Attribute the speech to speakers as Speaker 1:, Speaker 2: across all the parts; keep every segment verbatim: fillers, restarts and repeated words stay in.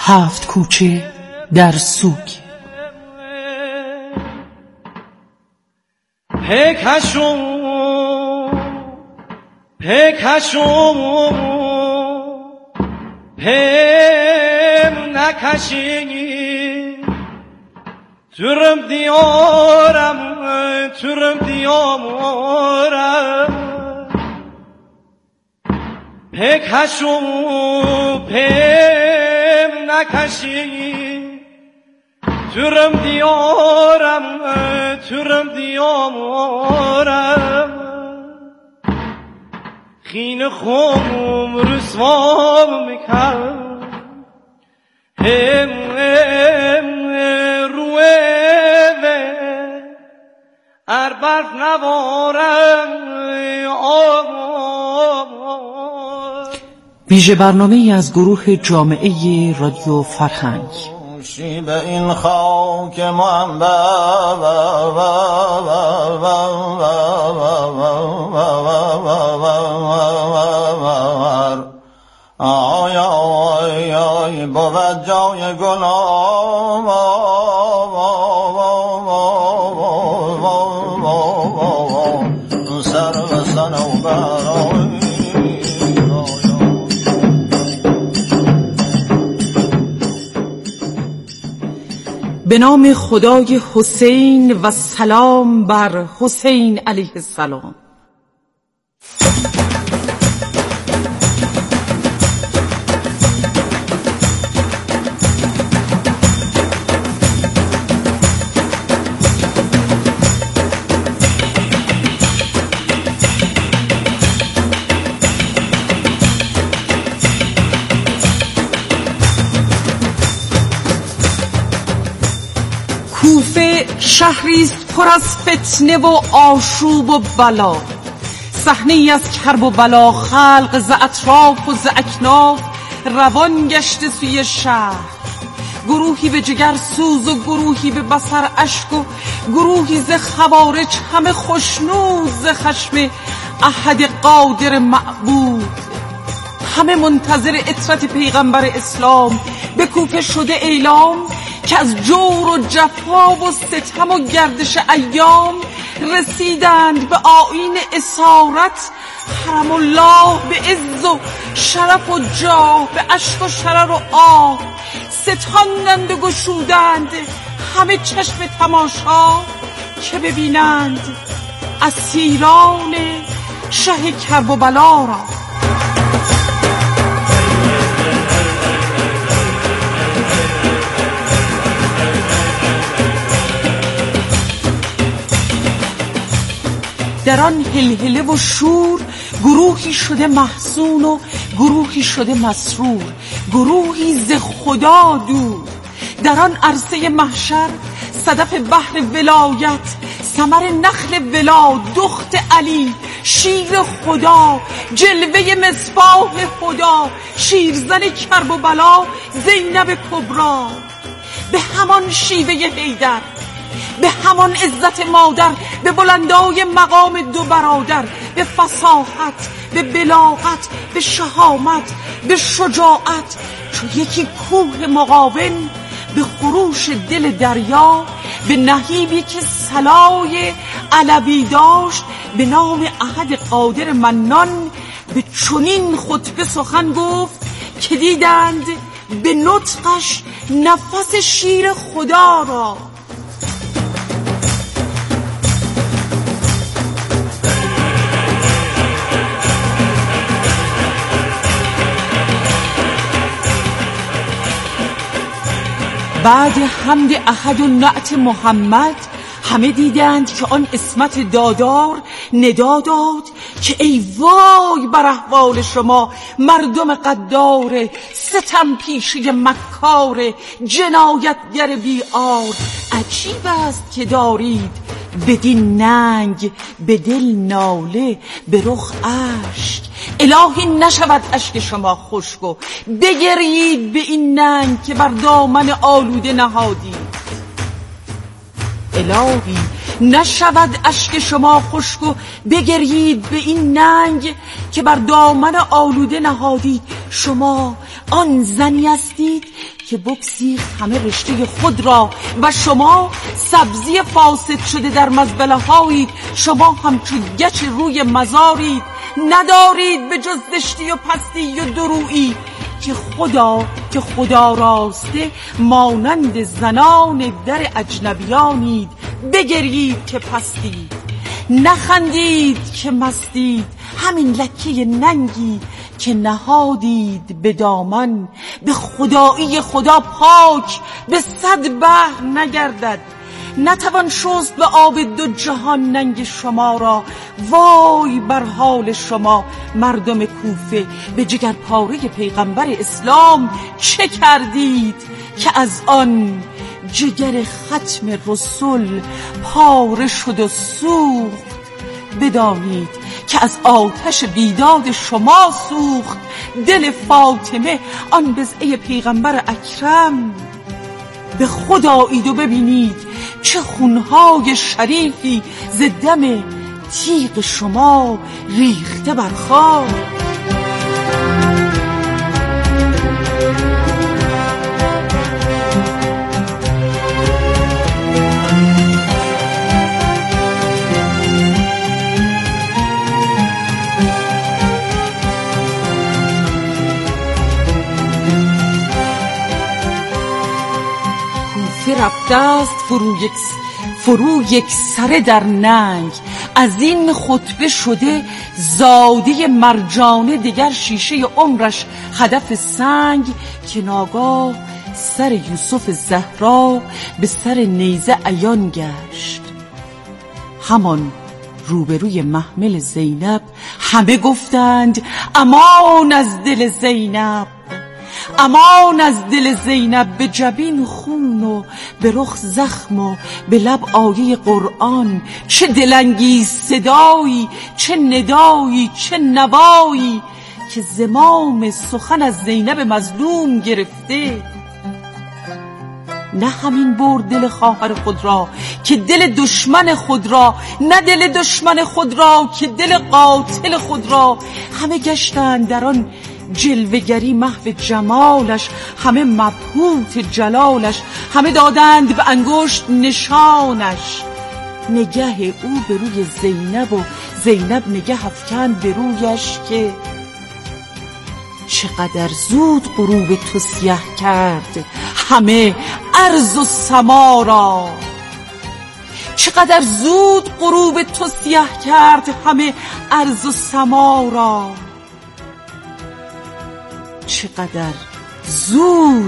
Speaker 1: هفت کوچه در سوگ.
Speaker 2: پیکشون پیکشون پیم نکشی ترم دیارم ترم دیارم پیکشون پیم نکشی ترم دیارم ترم دیارم خین خوم رسوام میکرد هم هم روه ار برف نوارم
Speaker 1: ویژه برنامه از گروه جامعه رادیو فرهنگ.
Speaker 3: به این خاک منبر آی آی آی بود جای گناه سر و صنوبر
Speaker 1: به نام خدای حسین و سلام بر حسین علیه السلام. کوفه شهریست پر از فتنه و آشوب و بلا، صحنه‌ای از کرب و بلا. خلق ز اطراف و ز اکناف روان گشته سوی شهر، گروهی به جگر سوز و گروهی به بصر اشک و گروهی ز خوارج، همه خشنود ز خشم احد قادر معبود، همه منتظر عطرت پیغمبر اسلام. به کوفه شده اعلام که از جور و جفا و ستم و گردش ایام رسیدند به آیین اسارت حرم الله، به عز و شرف و جاه، به اشک و شرر و آه ستاندند و گشودند همه چشم تماشا که ببینند اسیران شه کرب و بلا را. در آن هلهله و شور گروهی شده محزون و گروهی شده مسرور، گروهی ز خدا دور. در آن عرصه محشر صدف بحر ولایت، ثمر نخل ولا، دخت علی شیر خدا، جلوه مصباح خدا، شیرزن کرب و بلا زینب کبرا. به همان شیوه حیدر، به همان عزت مادر، به بلندای مقام دو برادر، به فصاحت، به بلاغت، به شهامت، به شجاعت، چو یکی کوه مقاوم، به خروش دل دریا، به نهیبی که صلای علوی داشت، به نام احد قادر منان. به چنین خطبه سخن گفت که دیدند به نطقش نفس شیر خدا را. بعد حمد احد و نعت محمد همه دیدند که آن عصمت دادار ندا داد که ای وای بر احوال شما مردم غدار، ستم پیشه مکار، جنایتگر بیعار. عجیب است که دارید بدین ننگ به دل ناله، به رخ اشک. الهی نشود اشک شما خشک و بگرید به این ننگ که بر دامن آلوده نهادید. الهی نشود اشک شما خشک و بگرید به این ننگ که بر دامن آلوده نهادید. شما آن زنی هستید که بگسیخت همه رشته خود را و شما سبزی فاسد شده در مزبله هایید. شما همچون گچ روی مزارید، ندارید به جز زشتی و پستی و درویی که خدا که خدا راسته مانند زنان در اجنبیانید. بگرید که پستید، نخندید که مستید، همین لکه ننگی که نهادید به دامن به خدایی خدا پاک به صد بحر نگردد. نتوان شست به آب دو جهان ننگ شما را. وای بر حال شما مردم کوفه، به جگر پاره پیغمبر اسلام چه کردید که از آن جگر ختم رسول پاره شد و سوخت. بدانید که از آتش بیداد شما سوخت دل فاطمه آن بضعه پیغمبر اکرم. به خدایید و ببینید چه خونهای شریفی ز دم تیغ شما ریخته بر خاک. رفته است فرو یک فرو یک سره در ننگ. از این خطبه شده زاده مرجانه، دگر شیشه عمرش هدف سنگ. که ناگاه سر یوسف زهرا به سر نیزه عیان گشت. همان روبروی محمل زینب همه گفتند امان از دل زینب، امان از دل زینب. به جبین خون و به رخ زخم و به لب آیه قرآن. چه دلانگیز صدایی، چه ندایی، چه نوایی که زمام سخن از زینب مظلوم گرفته. نه همین برد دل خواهر خود را که دل دشمن خود را، نه دل دشمن خود را که دل قاتل خود را. همه گشتند در آن جلوگری محو جمالش، همه مبهوت جلالش، همه دادند به انگشت نشانش. نگه او به روی زینب و زینب نگه افکند به رویش که چقدر زود غروب تو سیه کرد همه ارض و سما را. چقدر زود غروب تو سیه کرد همه ارض و سما را. چقدر زود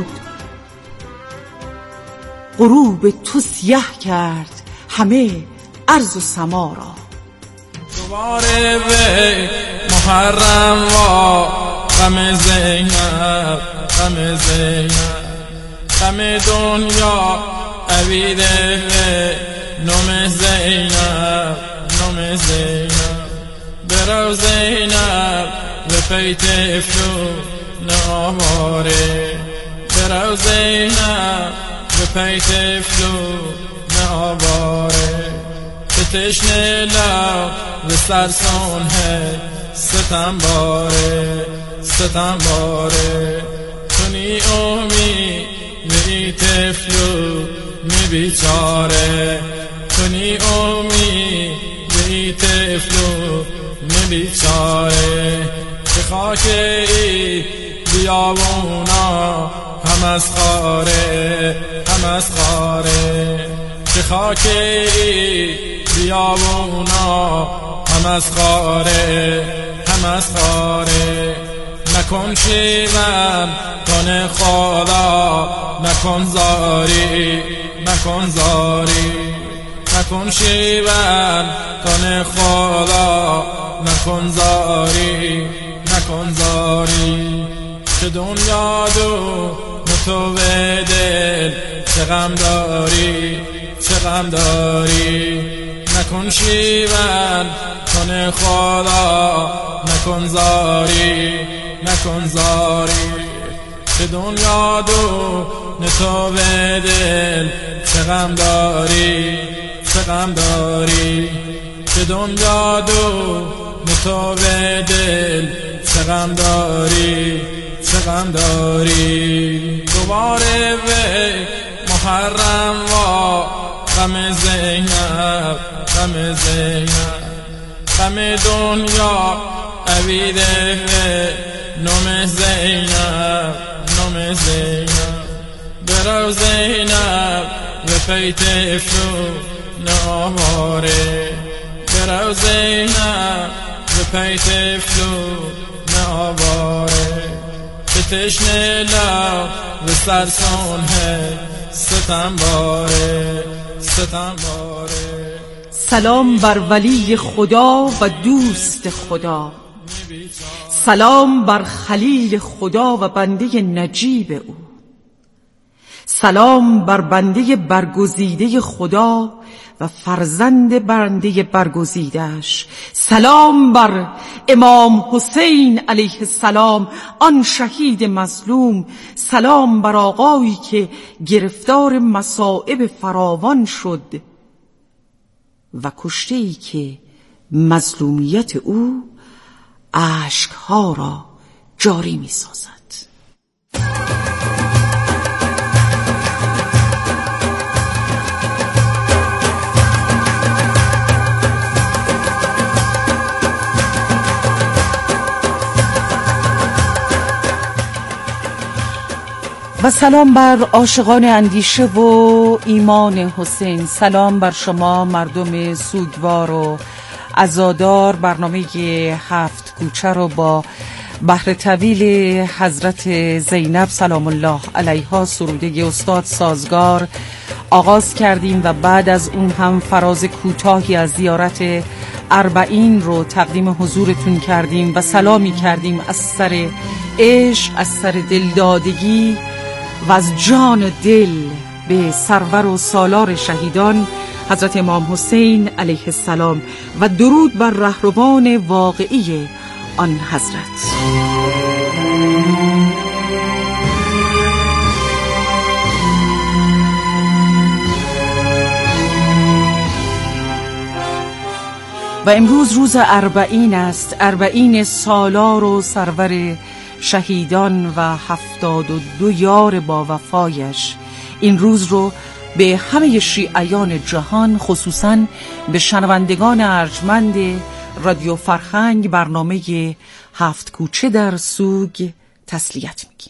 Speaker 1: غروب تو سیه کرد همه ارض و سما را.
Speaker 4: دوباره به محرم و غم زینب، غم زینب، غم دنیا عبیده نام زینب، نام زینب. برو زینب به پیت افشو نواره، برو زینب به پیت افشو نواره. به تشنه لب به سرسانه ستم باره، ستم باره. کنی امید به این طفلو می بیچاره، کنی امید به این طفلو می بیچاره. که خاک ای بیابونا هم از خاره، هم از خاره. که خاک ای بیابونا هم از خاره، هم از خاره. نکن شیون کن خدا، نکن زاری، نکن زاری. نکن شیون کن خدا، نکن زاری، نکن زاری. که دنیا دو تو به دل چه غم داری، چه غم داری. نکن شیون کن خدا، نکن زاری، نکن زاری. که دنیا دو تو به دل چه غم داری، چه چه غم داری چه دنیا دو متاب دل چه غم داری چه غم داری دوباره وی محرم و غم زینب غم زینب غم دنیا عبیده نام زینب نام زینب برو زینب و پیت افرو ناماره برو زینب و پیت افرو ناماره به تشنه لب و سرسون ہے ستم باره ستم باره.
Speaker 1: سلام بر ولی خدا و دوست خدا، سلام بر خلیل خدا و بنده نجیب او، سلام بر بنده برگزیده خدا و فرزند بنده برگزیدش، سلام بر امام حسین علیه السلام آن شهید مظلوم، سلام بر آقایی که گرفتار مصائب فراوان شد و کشته‌ای که مظلومیت او اشکها را جاری می سازد. و سلام بر عاشقان اندیشه و ایمان حسین، سلام بر شما مردم سوگوار و عزادار. برنامه هفت کوچه رو با بحر طویل حضرت زینب سلام الله علیها سروده استاد سازگار آغاز کردیم و بعد از اون هم فراز کوتاهی از زیارت اربعین رو تقدیم حضورتون کردیم و سلامی کردیم از سر عشق، از سر دلدادگی و از جان دل به سرور و سالار شهیدان حضرت امام حسین علیه السلام و درود بر رهروان واقعی آن حضرت. و امروز روز اربعین است، اربعین سالار و سرور شهیدان و هفتاد و دو یار با وفایش. این روز رو به همه شیعیان جهان، خصوصاً به شنوندگان ارجمند رادیو فرهنگ برنامه هفت کوچه در سوگ تسلیت میگیم.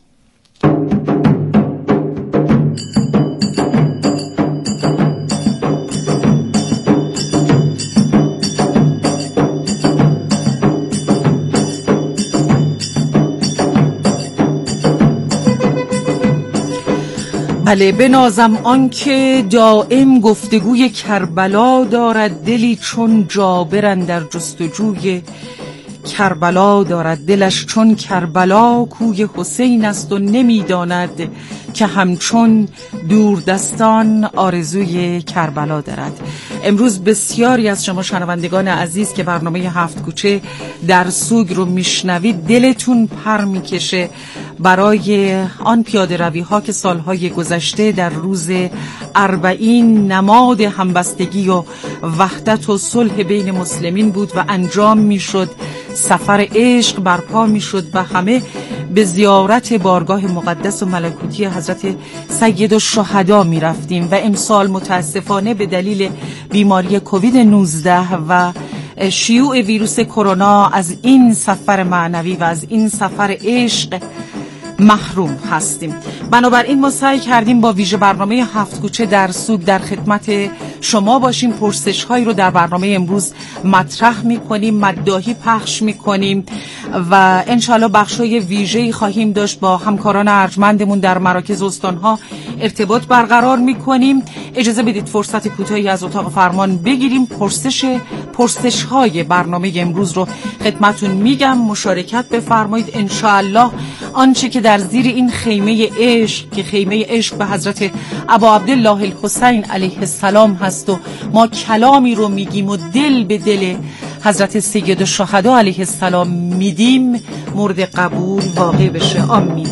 Speaker 1: بله بنازم آن که دائم گفتگوی کربلا دارد، دلی چون جابر اندر جستجوی کربلا دارد، دلش چون کربلا کوی حسین است و نمیداند که همچون دوردستان آرزوی کربلا دارد. امروز بسیاری از شما شنوندگان عزیز که برنامه هفت کوچه در سوگ رو میشنوید دلتون پر میکشه برای آن پیاده روی ها که سالهای گذشته در روز اربعین نماد همبستگی و وحدت و صلح بین مسلمین بود و انجام میشد، سفر عشق برپا میشد و همه به زیارت بارگاه مقدس و ملکوتی حضرت سید الشهدا می رفتیم و امسال متاسفانه به دلیل بیماری کووید نوزده و شیوع ویروس کرونا از این سفر معنوی و از این سفر عشق محروم هستیم. بنابراین ما سعی کردیم با ویژه برنامه هفت کوچه در سوگ در خدمت شما باشیم. پرسش هایی رو در برنامه امروز مطرح میکنیم، مداحی پخش میکنیم و انشالله بخشای ویژه‌ای خواهیم داشت با همکاران ارجمندمون در مراکز استانها ارتباط برقرار میکنیم. اجازه بدید فرصت کوتاهی از اتاق فرمان بگیریم، پرسش پرسش های برنامه امروز رو خدمتون میگم، مشارکت بفرمایید. انشالله آنچه که در زیر این خیمه عشق که خیمه عشق به حضرت ابا عبدالله الحسین علیه السلام هست و ما کلامی رو میگیم و دل به دل حضرت سید الشهدا علیه السلام میدیم مورد قبول واقع بشه. آمین.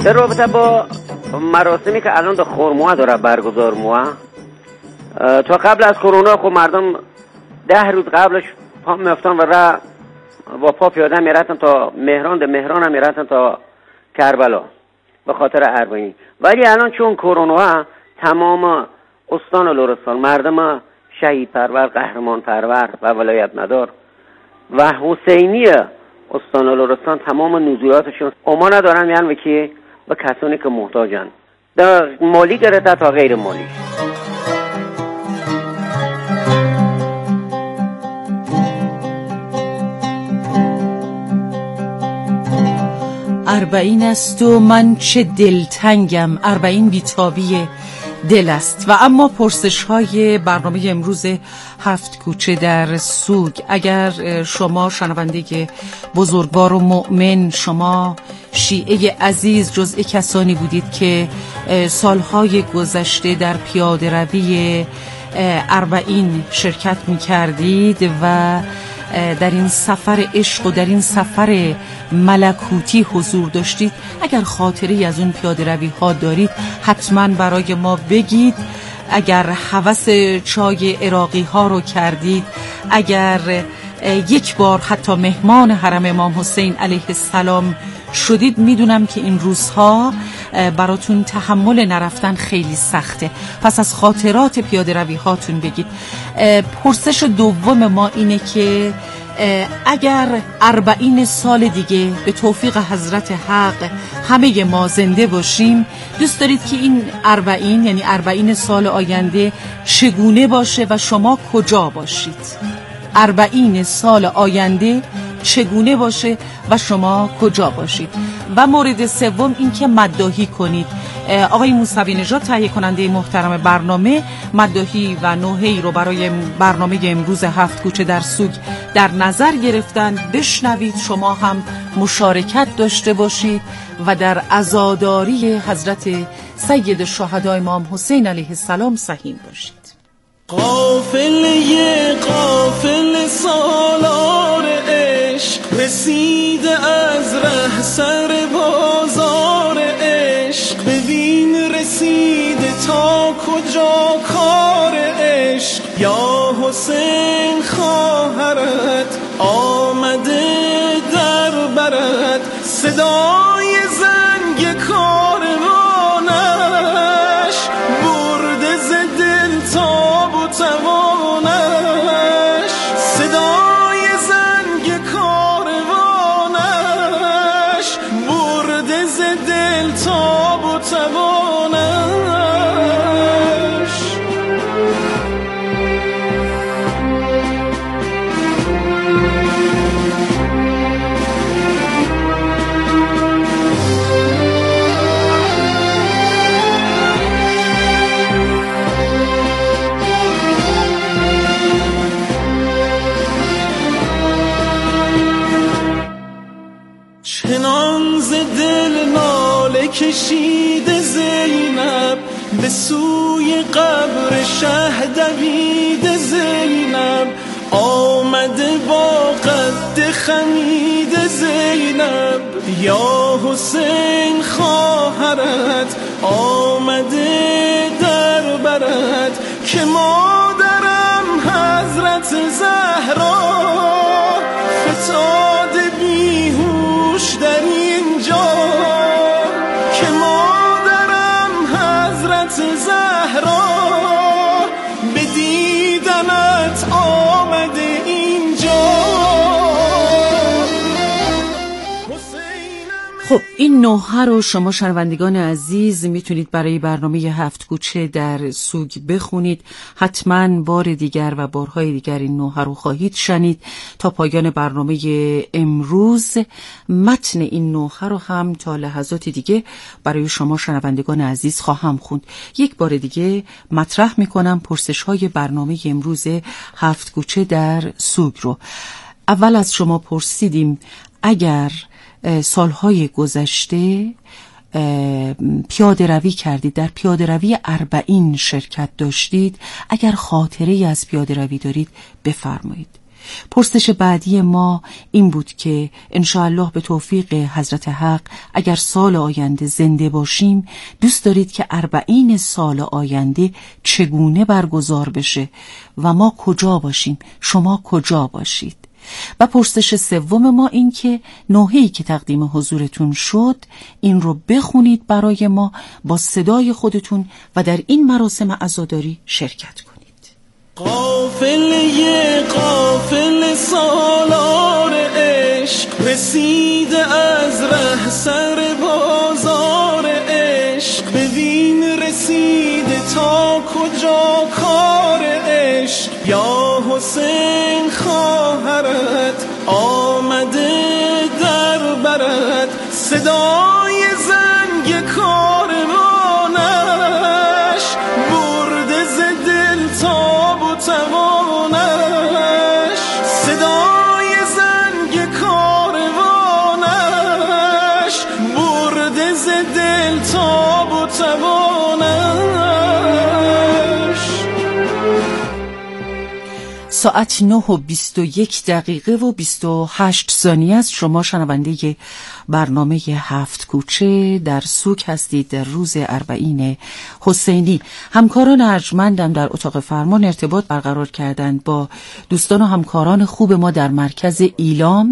Speaker 5: در رابطه با مراسمی که الان در خرموها داره برگزار موها، تا قبل از کرونا خب مردم ده روز قبلش پا میفتن و را با پا پیاده میرفتن تا مهران، در مهران هم میرفتن تا کربلا به خاطر اربعین. ولی الان چون کرونا تمام استان و لرستان مردم شهید پرور، قهرمان پرور و ولایت مدار و حسینی استان و لرستان تمام نزولاتشون اما ندارن میان که به کسانی که محتاجن، در مالی گرفته تا غیر مالی.
Speaker 1: اربعین است و من چه دلتنگم، اربعین بیتابی دل است. و اما پرسش های برنامه امروز هفت کوچه در سوگ، اگر شما شنونده بزرگوار و مؤمن، شما شیعه عزیز جزء کسانی بودید که سالهای گذشته در پیاده روی اربعین شرکت می کردید و در این سفر عشق و در این سفر ملکوتی حضور داشتید، اگر خاطری از اون پیاده روی ها دارید حتما برای ما بگید. اگر هوس چای عراقی ها رو کردید، اگر یک بار حتی مهمان حرم امام حسین علیه السلام شدید، میدونم که این روزها براتون تحمل نرفتن خیلی سخته، پس از خاطرات پیاده روی هاتون بگید. پرسش دوم ما اینه که اگر اربعین سال دیگه به توفیق حضرت حق همه ما زنده باشیم، دوست دارید که این اربعین یعنی اربعین سال آینده چگونه باشه و شما کجا باشید؟ اربعین سال آینده چگونه باشه و شما کجا باشید؟ و مورد سوم این که مداحی کنید. آقای موسوی نژاد تهیه کننده محترم برنامه مداحی و نوحه‌ای رو برای برنامه امروز هفت کوچه در سوگ در نظر گرفتن. بشنوید، شما هم مشارکت داشته باشید و در عزاداری حضرت سید الشهدا امام حسین علیه السلام سهیم باشید.
Speaker 6: قافله قافله سالار عشق رسیده از ره سر بازار عشق، ببین رسیده تا کجا کار عشق. یا حسین خواهرت آمده در برت، صدای زنگ کاروانش برده ز دل تاب و توانش. صدای زنگ کاروانش برده ز دل تاب و توانش. چنان ز دل ناله کشیده زینب، به سوی قبر شه دویده زینب. آمده با قد خمیده زینب، یا حسین خواهرت آمده در برت. که مادرم حضرت زهرا فتاده بیهوش در اینجا. که مادرم حضرت زهرا به دیدنت آمده اینجا.
Speaker 1: خب این نوحه رو شما شنوندگان عزیز میتونید برای برنامه هفت کوچه در سوگ بخونید. حتما بار دیگر و بارهای دیگر این نوحه رو خواهید شنید. تا پایان برنامه امروز متن این نوحه رو هم تا لحظات دیگه برای شما شنوندگان عزیز خواهم خوند. یک بار دیگه مطرح میکنم پرسش های برنامه امروز هفت کوچه در سوگ رو. اول از شما پرسیدیم اگر سالهای گذشته پیاده روی کردید، در پیاده روی اربعین شرکت داشتید، اگر خاطره از پیاده روی دارید بفرمایید. پرسش بعدی ما این بود که انشاءالله به توفیق حضرت حق اگر سال آینده زنده باشیم دوست دارید که اربعین سال آینده چگونه برگزار بشه و ما کجا باشیم، شما کجا باشید. و پرسش سوم ما این که نوحه‌ای که تقدیم حضورتون شد این رو بخونید برای ما با صدای خودتون و در این مراسم عزاداری شرکت کنید.
Speaker 6: قافله قافله سالار عشق رسیده از ره سر بازار عشق، ببین رسیده تا کجا کار عشق. یا حسین خواهرت آمده در برت، صدای زنگ کاروانش برده ز دل تاب و توانش. صدای زنگ کاروانش برده ز دل تاب و توانش.
Speaker 1: ساعت نه و بیست و یک دقیقه و بیست و هشت ثانیه است. شما شنونده برنامه هفت کوچه در سوک هستید در روز اربعین حسینی. همکاران ارجمندم در اتاق فرمان ارتباط برقرار کردند با دوستان و همکاران خوب ما در مرکز ایلام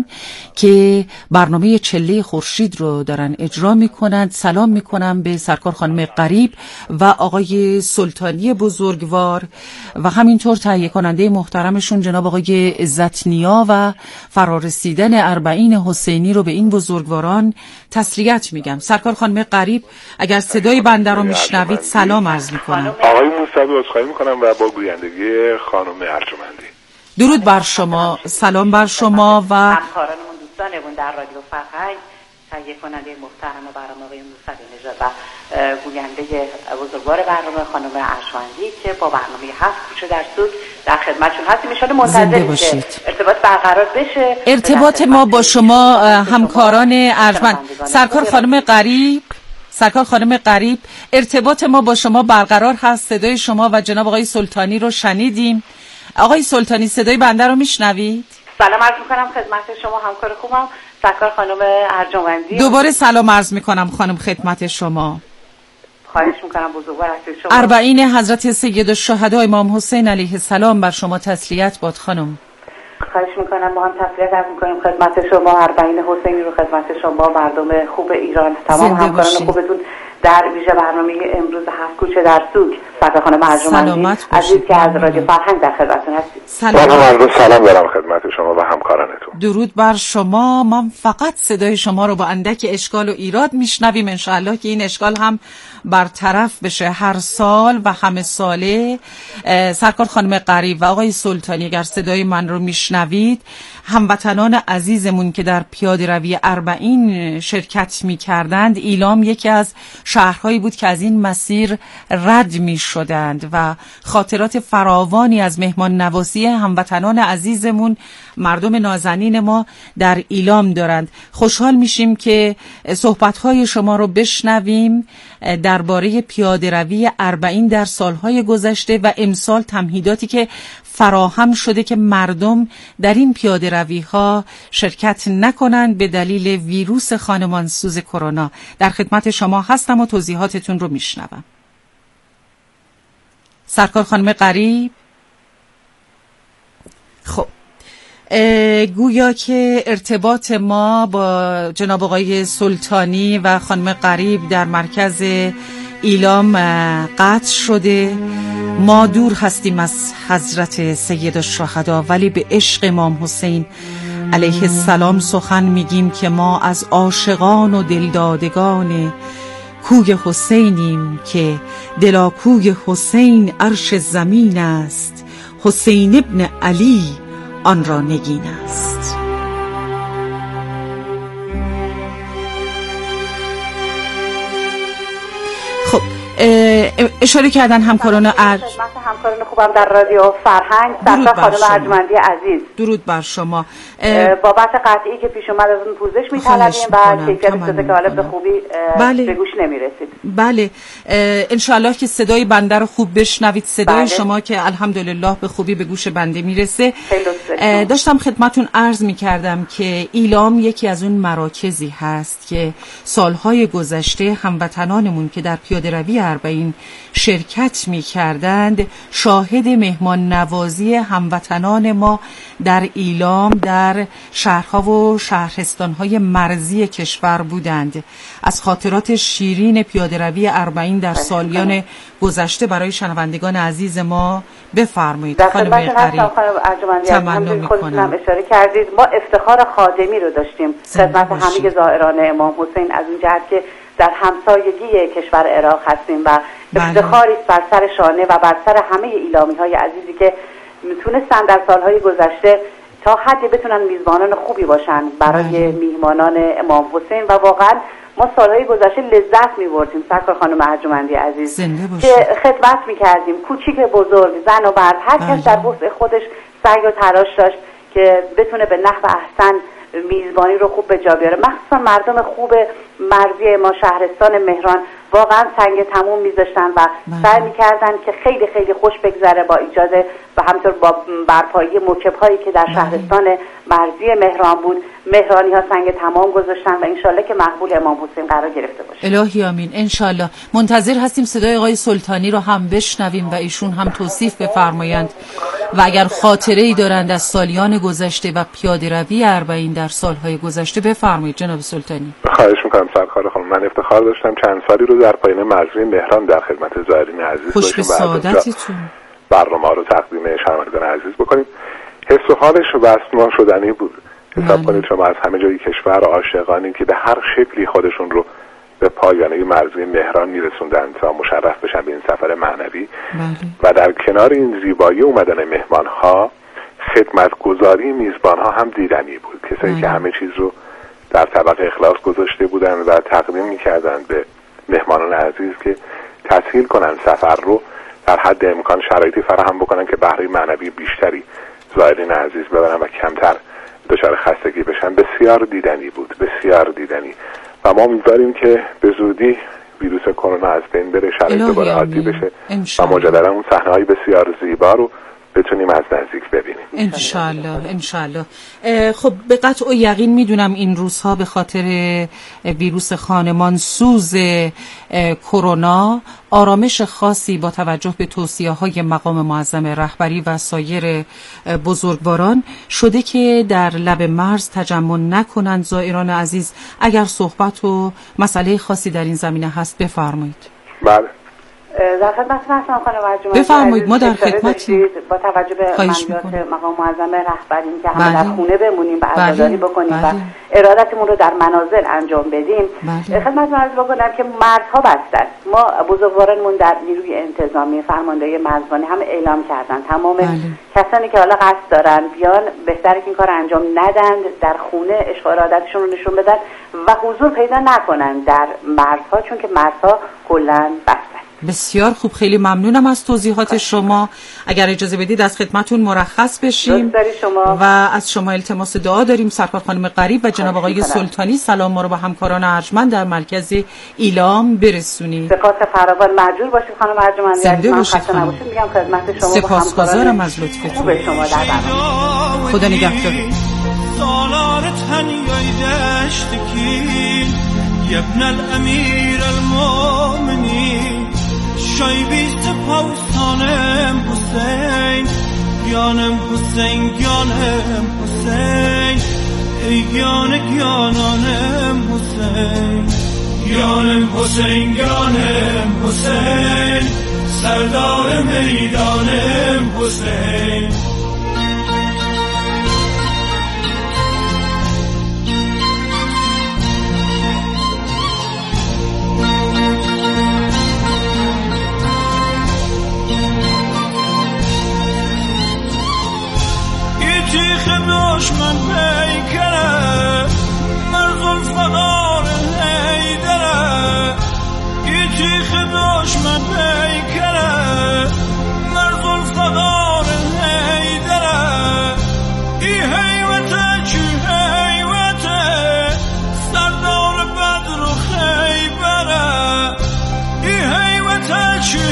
Speaker 1: که برنامه چله خورشید رو دارن اجرا میکنند. سلام میکنم به سرکار خانم غریب و آقای سلطانی بزرگوار و همینطور تهیه کننده محترمشون جناب آقای عزت نیا و فرارسیدن اربعین حسینی رو به این بزرگواران تسلیت میگم. سرکار خانم غریب اگر صدای بنده رو میشنوید سلام عرض میکنم.
Speaker 7: آقای موسوی عذرخواهی میکنم و با گویندگی خانم ارجمندی.
Speaker 1: درود بر شما، سلام بر شما و
Speaker 8: همکارانمون دوستانمون در رادیو فرهنگ، تهیه کننده محترم برنامه آقای موسوی نژاد و گوینده بزرگوار برنامه خانم ارجمندی که با برنامه هفت کوچه در سوک در خدمتشون هستیم. ان شاءالله منتظریم که ارتباط برقرار بشه.
Speaker 1: ارتباط ما با شما همکاران ارجمند. سرکار خانم غریب سرکار خانم غریب ارتباط ما با شما برقرار هست. صدای شما و جناب آقای سلطانی رو شنیدیم. آقای سلطانی صدای بنده رو میشنوید؟
Speaker 8: سلام عرض میکنم خدمت شما همکار خوبم سرکار خانم ارجمندی.
Speaker 1: دوباره سلام عرض میکنم خانم خدمت شما.
Speaker 8: خواهش میکنم بزرگوار هستید شما.
Speaker 1: اربعین حضرت سید الشهدا امام حسین علیه السلام بر شما تسلیت باد خانم.
Speaker 8: خواهش میکنم با هم تسلیت عرض میکنیم خدمت شما. اربعین حسینی رو خدمت شما، مردم خوب ایران، تمام همکاران خوبتون در ویژه برنامه امروز هفت کوچه در سوک. سرکار خانم ارجمندی عزیز که از رادیو فرهنگ در خدمتتون هستید.
Speaker 7: سلام سلام دارم خدمت شما و همکارانتون.
Speaker 1: درود بر شما. من فقط صدای شما رو با اندک اشکال و ایراد میشنویم. انشاءالله که این اشکال هم برطرف بشه هر سال و همه ساله. سرکار خانم غریب و آقای سلطانی اگر صدای من رو میشنوید، هموطنان عزیزمون که در پیاده روی اربعین شرکت میکردند، ایلام یکی از شهرهایی بود که از این مسیر رد میشدند و خاطرات فراوانی از مهمان نوازی هموطنان عزیزمون، مردم نازنین ما در ایلام دارند. خوشحال میشیم که صحبت‌های شما رو بشنویم درباره پیاده روی اربعین در سالهای گذشته و امسال تمهیداتی که فراهم شده که مردم در این پیاده روی ها شرکت نکنند به دلیل ویروس خانمانسوز کرونا. در خدمت شما هستم و توضیحاتتون رو میشنوم. سرکار خانم غریب. خب گویا که ارتباط ما با جناب آقای سلطانی و خانم غریب در مرکز ایلام قطع شده. ما دور هستیم از حضرت سید الشهدا ولی به عشق امام حسین علیه السلام سخن میگیم که ما از عاشقان و دلدادگان کوی حسینیم که دلا کوی حسین عرش زمین است، حسین ابن علی آن را نگین است. خب اشاره کردن همکاران ارج
Speaker 8: خدمت همکاران خوبم در رادیو فرهنگ، سرکار خانم ارجمندی عزیز،
Speaker 1: درود بر شما.
Speaker 8: بابت قطعی که پیش اومد از اون پوزش می‌طلبیم و کیفیت صدا که حالا به خوبی بله. به گوش نمی‌رسید.
Speaker 1: بله ان شاءالله که صدای بنده رو خوب بشنوید، صدای بله. شما که الحمدلله به خوبی به گوش بنده میرسه. داشتم خدمتتون عرض می‌کردم که ایلام یکی از اون مراکزی هست که سالهای گذشته هموطنانمون که در پیاده‌روی اربعین شرکت می‌کردند شاهد مهمان نوازی هموطنان ما در ایلام در شهرها و شهرستان‌های مرزی کشور بودند. از خاطرات شیرین پیاده‌روی اربعین در سالیان گذشته برای شنوندگان عزیز ما بفرمایید.
Speaker 8: خانم قریب تمنا می‌کنم. اشاره کردید ما افتخار خادمی رو داشتیم خدمت همه زائران امام حسین، از اون جهت که در همسایگی کشور عراق هستیم و افتخاری بر سر شانه و بر سر همه ایلامی‌های عزیزی که میتونستن در سالهای گذشته تا حدی بتونن میزبانان خوبی باشن برای میهمانان امام حسین و واقعا ما سالهای گذشته لذت می‌بردیم سرکار خانم ارجمندی عزیز که خدمت می‌کردیم، کوچیک بزرگ، زن و مرد، هر کس در وسع خودش سعی و تلاش داشت که بتونه به نحو احسن میزبانی رو خوب به جا بیاره. مخصوصا مردم خوب مرزی ما شهرستان مهران واقعا سنگ تموم میذاشتن و سعی میکردن که خیلی خیلی خوش بگذره با ایجاد و همینطور با برپایی موکب‌هایی که در شهرستان مرزی مهران بود. مهرانی ها سنگ تمام گذاشتن و انشالله که مقبول امام حسین قرار گرفته باشه.
Speaker 1: الهی آمین. انشالله منتظر هستیم صدای آقای سلطانی رو هم بشنویم و ایشون هم توصیف بفرمایند و اگر خاطره ای دارند از سالیان گذشته و پیاده‌روی اربعین در سالهای گذشته بفرمایید جناب سلطانی.
Speaker 7: خواهش می‌کنم سرکار خانم. من افتخار داشتم چند سالی رو در پایین مرزی مهران در خدمت زائرین عزیز
Speaker 1: خوش به سعادتتون
Speaker 7: برنامه رو تقدیم شنوندگان عزیز بکنیم. حس و حالش وصف شدنی بود. حساب کنید شما از همه جای کشور عاشقانی که به هر شکلی خودشون رو به پایانه مرزی مهران میرسوندن تا مشرف بشن به این سفر معنوی و در کنار این زیبایی اومدن مهمانها خدمتگزاری میزبانها هم دیدنی بود. کسایی که همه چیز رو در طبق اخلاص گذاشته بودن و تقدیم میکردن به مهمانان عزیز که تسهیل کنن سفر رو، در حد امکان شرایطی فراهم بکنن که بهره معنوی بیشتری زائرین عزیز ببرن و کمتر دچار خستگی بشن. بسیار دیدنی بود، بسیار دیدنی و ما امیدواریم که به زودی ویروس کرونا از بین بره، شرایط دوباره عادی بشه و مجددا اون صحنه‌های بسیار زیبا رو بتونیم از نزدیک ببینیم
Speaker 1: انشالله. انشالله. خب به قطع و یقین میدونم این روزها به خاطر ویروس خانمان سوز کرونا آرامش خاصی با توجه به توصیه‌های مقام معظم رهبری و سایر بزرگواران شده که در لب مرز تجمع نکنند زائران عزیز. اگر صحبت و مسئله خاصی در این زمینه هست بفرمایید.
Speaker 7: بله
Speaker 8: در خدمتتون هستم خانم ارجمندی.
Speaker 1: بفرمایید ما در خدمتیم.
Speaker 8: با توجه به منویات مقام معظم رهبری که همه در خونه بمونیم و عزاداری بکنیم بله. و ارادتمون رو در منازل انجام بدیم. بله. خدمتتون عرض بکنم که مرزها بستن. ما بزرگوارانمون در نیروی انتظامی فرماندهی مرزبانی هم اعلام کردن تمام بله. کسانی که حالا قصد دارن بیان بهتره که این کار انجام ندن، در خونه عشق و ارادتشون رو نشون بدن و حضور پیدا نکنن در مرزها، چون که مرزها کلا بستن.
Speaker 1: بسیار خوب، خیلی ممنونم از توضیحات شما. اگر اجازه بدید از خدمتون مرخص بشیم
Speaker 8: شما.
Speaker 1: و از شما التماس دعا داریم سرکار خانم قریب و جناب آقای سلطانی سلام ما رو به همکاران ارجمند در مرکز ایلام برسونید.
Speaker 8: سپاس فراوان، مجبور باشید خانم ارجمندی.
Speaker 1: زنده باشید خانم.
Speaker 8: میگم خدمت شما.
Speaker 1: سپاسگزارم از لطفتون.
Speaker 8: به شما در برنامه.
Speaker 1: خدا نگهدار.
Speaker 6: سالار تنیای دشتکی ابن الامیر المؤمنین شایبی سپاسانم حسین گیانم حسین گیانم حسین ای گیان گیانانم حسین گیانم حسین گیانم حسین سردار میدانم حسین